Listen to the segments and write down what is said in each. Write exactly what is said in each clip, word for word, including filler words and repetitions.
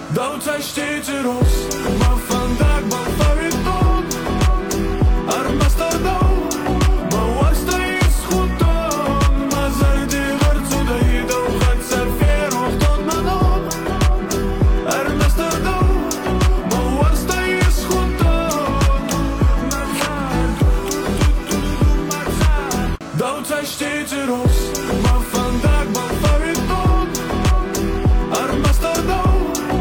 Dood, zij steeds er ons, maar vandaag ben van het dood. Armasterdam, maar was er is goed dan. Maar zij die wordt zo dat je dan gaat serveren tot mijn op. Armasterdam, maar was er is goed dan. Dood, zij steeds er ons, maar vandaag ben van het dood. Armasterdam.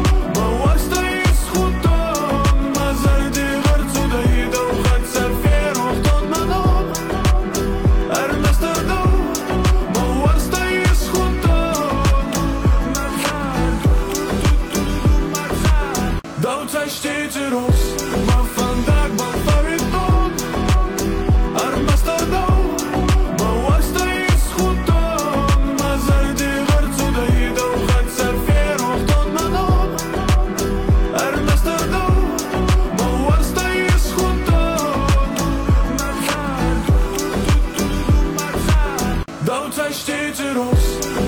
Dood, zij steeds er ons, maar vandaag ben van het dood. Armasterdam, maar was er is goed dan. Maar zij die wordt zo dat je dan gaat serveren tot mijn op. Armasterdam, maar was er is goed dan. Dood, zij steeds er ons.